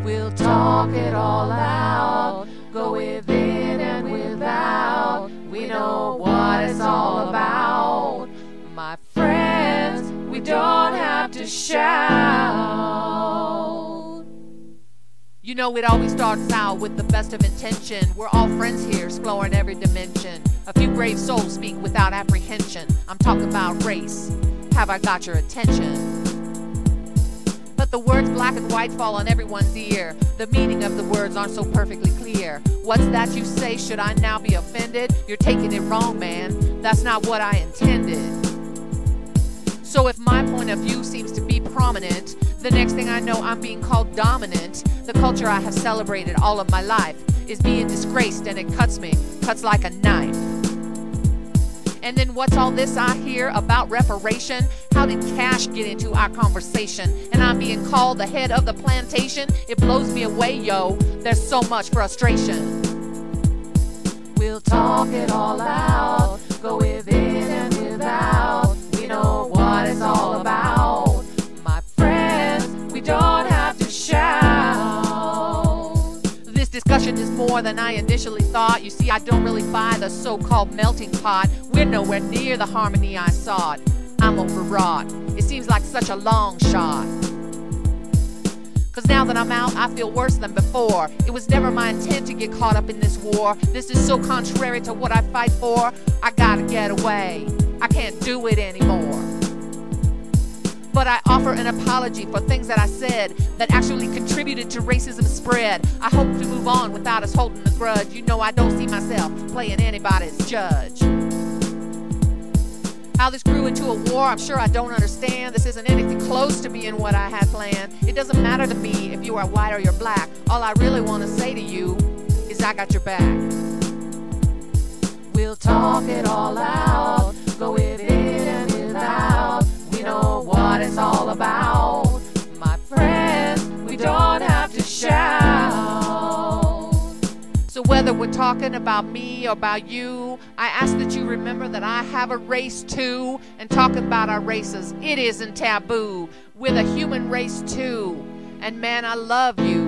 We'll talk it all out, go within and without. We know what it's all about. My friends, we don't have to shout. You know, it always starts out with the best of intention. We're all friends here, exploring every dimension. A few brave souls speak without apprehension. I'm talking about race. Have I got your attention? But the words black and white fall on everyone's ear. The meaning of the words aren't so perfectly clear. What's that you say? Should I now be offended? You're taking it wrong, man. That's not what I intended. So if my point of view seems to be prominent, the next thing I know I'm being called dominant. The culture I have celebrated all of my life is being disgraced, and it cuts me, cuts like a knife. And then what's all this I hear about reparation? How did cash get into our conversation? And I'm being called the head of the plantation? It blows me away, yo. There's so much frustration. We'll talk it all out, go within and without. We know what it's all about. My friends, we don't have to shout. This discussion is more than I initially thought. You see, I don't really buy the so-called melting pot. We're nowhere near the harmony I sought. I'm overwrought. It seems like such a long shot. Cause now that I'm out, I feel worse than before. It was never my intent to get caught up in this war. This is so contrary to what I fight for. I gotta get away. I can't do it anymore. But I offer an apology for things that I said that actually contributed to racism spread. I hope to move on without us holding a grudge. You know I don't see myself playing anybody's judge. How this grew into a war, I'm sure I don't understand. This isn't anything close to being what I had planned. It doesn't matter to me if you are white or you're black. All I really want to say to you is I got your back. We'll talk it all out, go within and without. We know what it's all about. My friends, we don't have to shout. So whether we're talking about me or about you, I ask that you remember that I have a race too. And talking about our races, it isn't taboo. We're the human race too. And man, I love you.